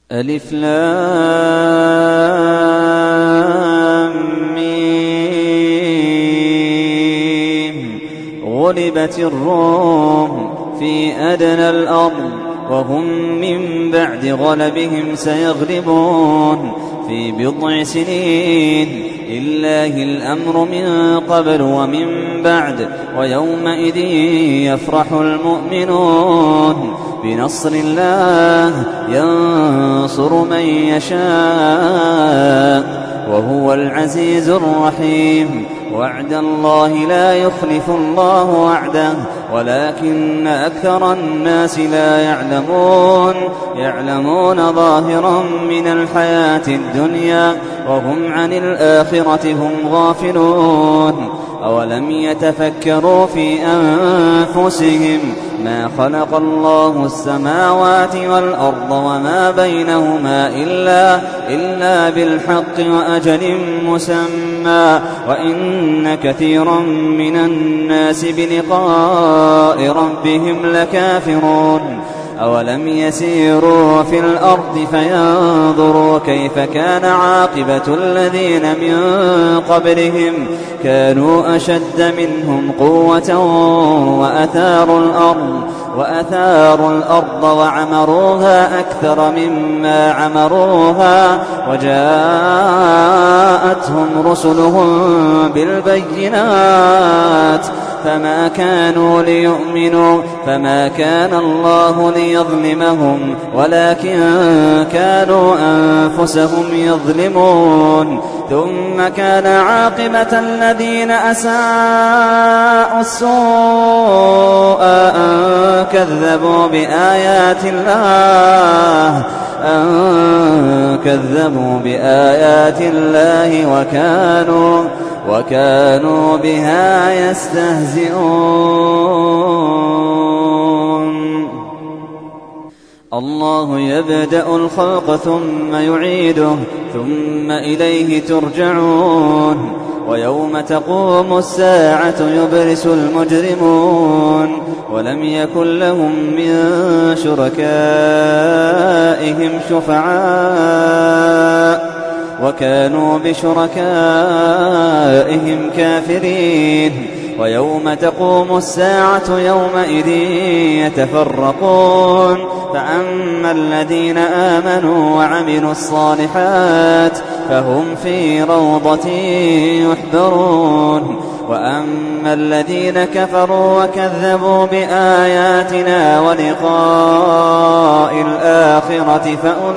ألف لام ميم. غلبت الروم في أدنى الأرض وهم من بعد غلبهم سيغلبون في بضع سنين. لله الأمر من قبل ومن بعد ويومئذ يفرح المؤمنون بنصر الله ينصر من يشاء وهو العزيز الرحيم. وعد الله لا يخلف الله وعده ولكن أكثر الناس لا يعلمون ظاهرا من الحياة الدنيا وهم عن الآخرة هم غافلون. أولم يتفكروا في أنفسهم ما خلق الله السماوات والأرض وما بينهما إلا بالحق وأجل مسمى وإن كثيرا من الناس بلقاء ربهم لكافرون. أولم يسيروا في الأرض فينظروا كيف كان عاقبة الذين من قبلهم كانوا أشد منهم قوة وأثاروا الأرض وعمروها أكثر مما عمروها وجاءتهم رسلهم بالبينات فما كانوا ليؤمنوا فما كان الله ليظلمهم ولكن كانوا أنفسهم يظلمون. ثم كان عاقبة الذين أساءوا السوء أن كذبوا بآيات الله وكانوا بها يستهزئون. الله يبدأ الخلق ثم يعيده ثم إليه ترجعون. ويوم تقوم الساعة يبرس المجرمون ولم يكن لهم من شركائهم شفعاء وكانوا بشركائهم كافرين. ويوم تقوم الساعة يومئذ يتفرقون فأما الذين آمنوا وعملوا الصالحات فهم في روضة يحبرون. وأما الذين كفروا وكذبوا بآياتنا ولقاء الآخرة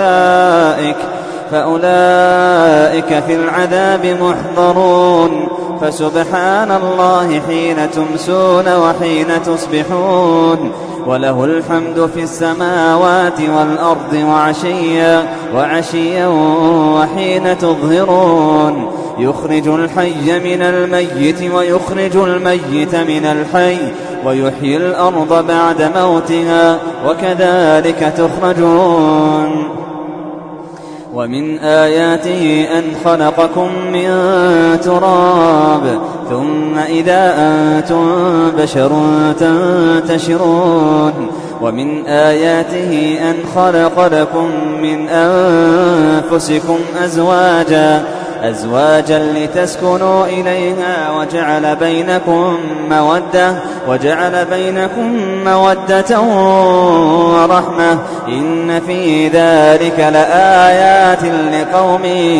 فأولئك في العذاب محضرون. فسبحان الله حين تمسون وحين تصبحون وله الحمد في السماوات والأرض وعشيا وحين تظهرون. يخرج الحي من الميت ويخرج الميت من الحي ويحيي الأرض بعد موتها وكذلك تخرجون. ومن آياته أن خلقكم من تراب ثم إذا أنتم بشر تنتشرون. ومن آياته أن خلق لكم من أنفسكم أزواجا لتسكنوا إليها وجعل بينكم مودة ورحمة إن في ذلك لآيات لقوم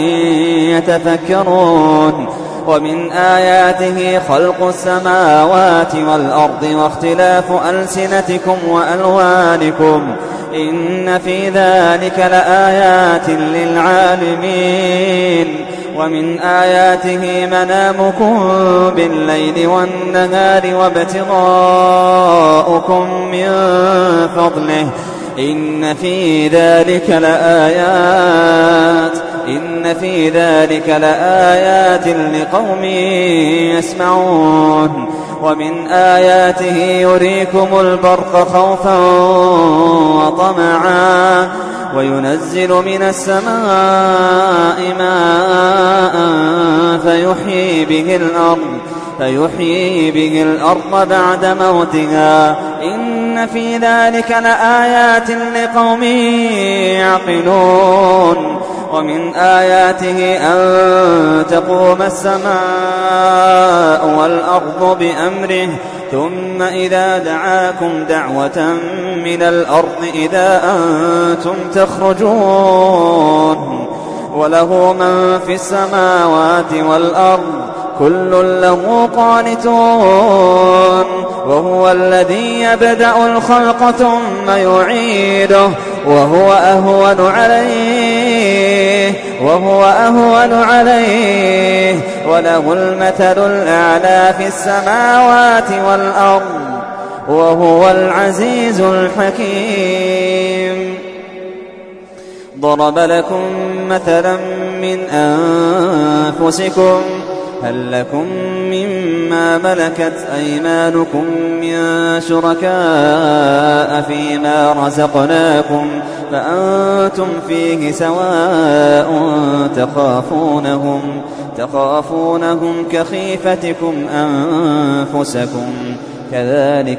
يتفكرون. ومن آياته خلق السماوات والأرض واختلاف ألسنتكم وألوانكم إن في ذلك لآيات للعالمين. ومن آياته منامكم بالليل والنهار وابتغاؤكم من فضله إن في ذلك لآيات لقوم يسمعون. ومن آياته يريكم البرق خوفا وطمعا وينزل من السماء ماء فيحيي به الأرض بعد موتها إن إن في ذلك لآيات لقوم يعقلون ومن آياته أن تقوم السماء والأرض بأمره ثم إذا دعاكم دعوة من الأرض إذا أنتم تخرجون وله من في السماوات والأرض كل له قانتون وهو الذي يبدأ الخلق ثم يعيده وهو أهون عليه وله المثل الأعلى في السماوات والأرض وهو العزيز الحكيم. ضرب لكم مثلا من أنفسكم هل لكم مما ملكت أيمانكم من شركاء فيما رزقناكم فأنتم فيه سواء تخافونهم كخيفتكم أنفسكم كذلك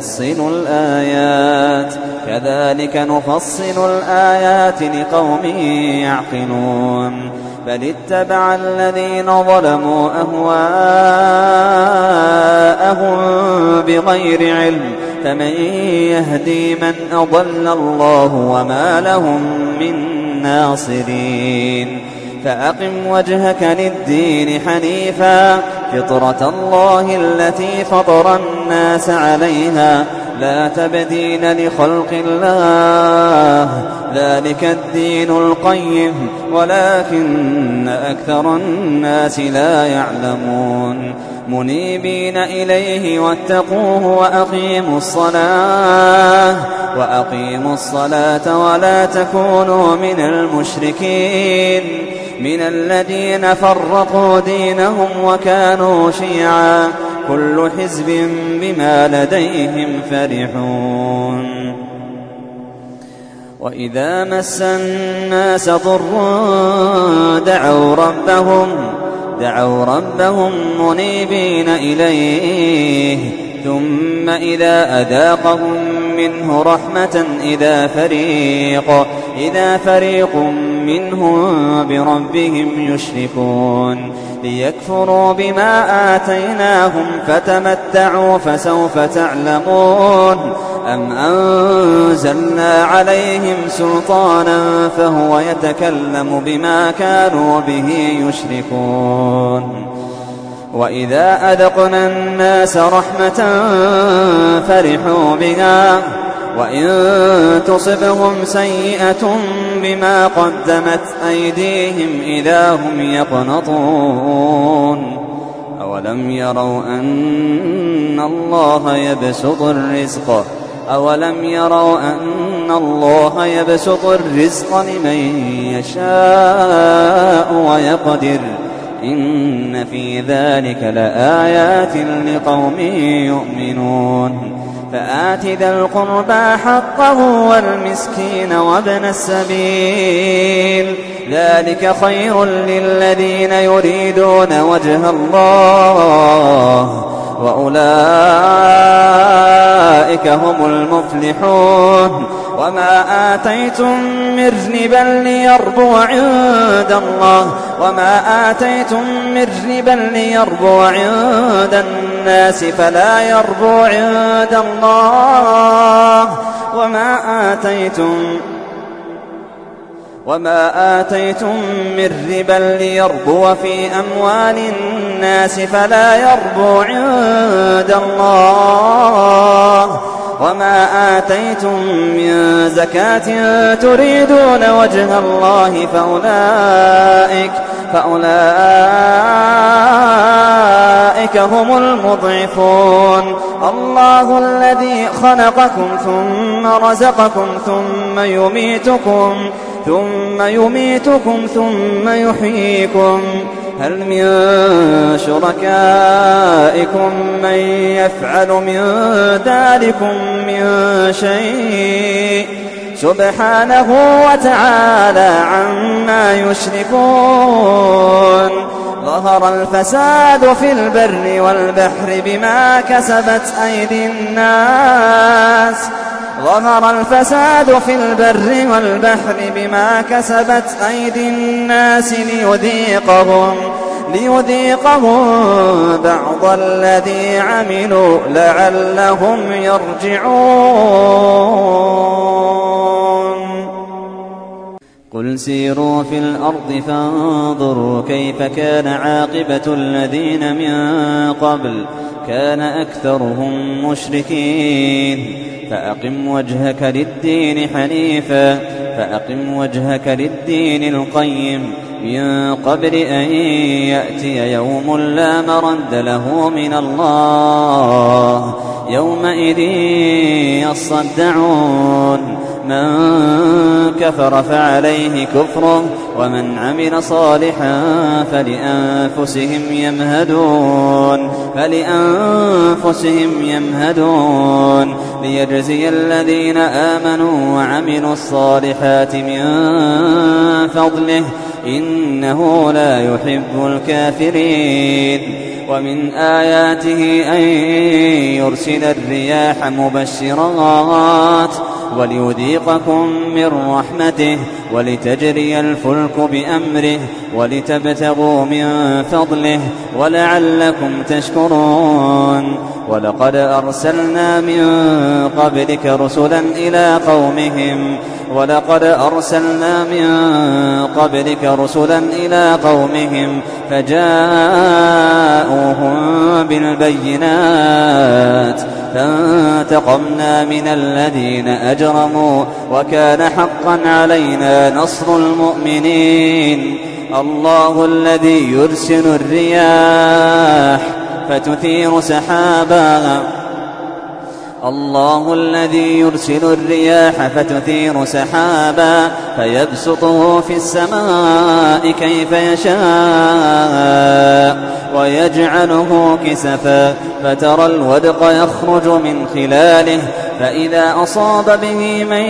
نفصل الآيات لقوم يعقلون. بل اتبع الذين ظلموا أهواءهم بغير علم فمن يهدي من أضل الله وما لهم من ناصرين. فأقم وجهك للدين حنيفا فطرة الله التي فطر الناس عليها لا تبديل لخلق الله ذلك الدين القيم ولكن أكثر الناس لا يعلمون. منيبين إليه واتقوه وأقيموا الصلاة ولا تكونوا من المشركين من الذين فرقوا دينهم وكانوا شيعا كل حزب بما لديهم فرحون. وإذا مس الناس ضر دعوا ربهم منيبين إليه ثم إذا أذاقهم منه رحمة إذا فريق منهم بربهم يشركون. ليكفروا بما آتيناهم فتمتعوا فسوف تعلمون. أم أنزلنا عليهم سلطانا فهو يتكلم بما كانوا به يشركون. وإذا أذقنا الناس رحمة فرحوا بها وإن تصبهم سيئة بما قدمت أيديهم إذا هم يقنطون. أولم يروا أن الله يبسط الرزق لمن يشاء ويقدر إن في ذلك لآيات لقوم يؤمنون. فآت ذا القربى حقه والمسكين وابن السبيل ذلك خير للذين يريدون وجه الله وأولئك هم المفلحون. وما آتيتم من ربا ليربو عند الناس فلا يربو عند الله وما آتيتم من ربا ليربو في أموال الناس فلا يربو عند الله وما آتيتم من زكاة تريدون وجه الله فأولئك هم المضعفون. الله الذي خلقكم ثم رزقكم ثم يميتكم ثم يحييكم. هل من شركائكم من يفعل من ذلكم من شيء سبحانه وتعالى عما يشركون. ظهر الفساد في البر والبحر بما كسبت أيدي الناس ظهر الفساد في البر والبحر بما كسبت أيدي الناس ليذيقهم بعض الذي عملوا لعلهم يرجعون قل سيروا في الأرض فانظروا كيف كان عاقبة الذين من قبل كان أكثرهم مشركين فأقم وجهك للدين القيم من قبل أن يأتي يوم لا مرد له من الله يومئذ يصدعون من كفر فعليه كفره ومن عمل صالحا فلأنفسهم يمهدون ليجزي الذين آمنوا وعملوا الصالحات من فضله إنه لا يحب الكافرين ومن آياته أن يرسل الرياح مبشرات وليذيقكم من رحمته ولتجري الفلك بأمره ولتبتغوا من فضله ولعلكم تشكرون ولقد أرسلنا من قبلك رسلا إلى قومهم فجاءوهم بالبينات فانتقمنا من الذين أجرموا وكان حقا علينا نصر المؤمنين الله الذي يرسل الرياح فتثير سحابا فيبسطه في السماء كيف يشاء ويجعله كسفا فترى الودق يخرج من خلاله فإذا أصاب به من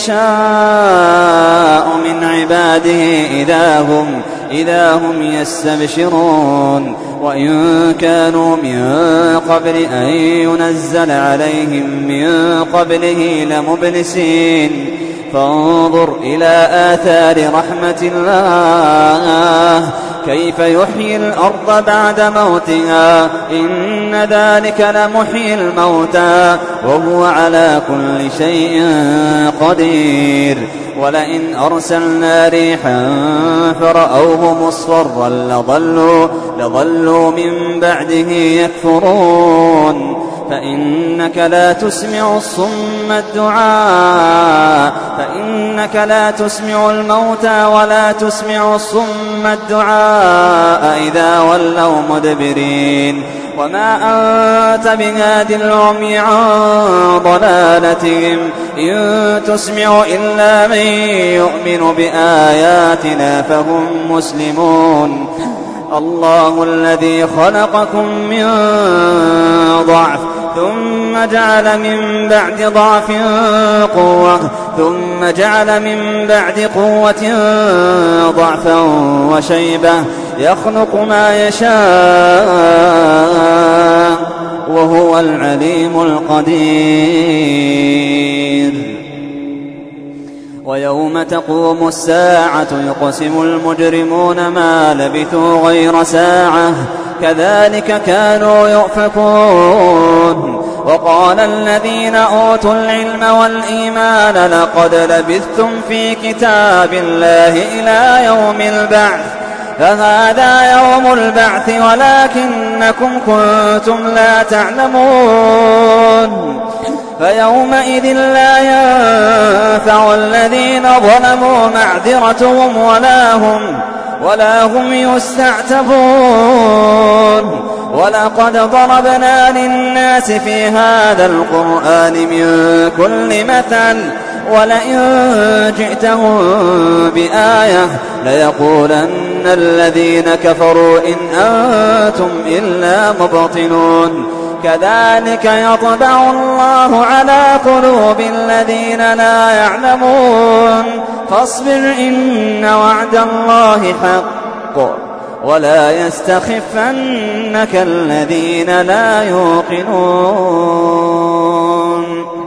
يشاء من عباده إذا هم يستبشرون وإن كانوا من قبل أن ينزل عليهم من قبله لمبلسين فانظر إلى آثار رحمة الله كيف يحيي الأرض بعد موتها إن ذلك لمحيي الموتى وهو على كل شيء قدير ولئن أرسلنا ريحا فرأوه مصفرا لظلوا من بعده يكفرون فإنك لا تسمع الموتى ولا تسمع الصم الدعاء إذا ولوا مدبرين وما أنت بهاد العمي عن ضلالتهم إن تسمع إلا من يؤمن بآياتنا فهم مسلمون الله الذي خلقكم من ضعف ثم جعل من بعد ضعف قوة ثم جعل من بعد قوة ضعفا وشيبة يخلق ما يشاء وهو العليم القدير ويوم تقوم الساعة يقسم المجرمون ما لبثوا غير ساعة كذلك كانوا يؤفكون وقال الذين أوتوا العلم والإيمان لقد لبثتم في كتاب الله إلى يوم البعث فهذا يوم البعث ولكنكم كنتم لا تعلمون فيومئذ لا ينفع الذين ظلموا معذرتهم ولا هم يستعتبون ولقد ضربنا للناس في هذا القرآن من كل مثل ولئن جئتهم بآية ليقولن الذين كفروا إن أنتم إلا مبطلون كذلك يطبع الله على قلوب الذين لا يعلمون فاصبر إن وعد الله حق ولا يستخفنك الذين لا يوقنون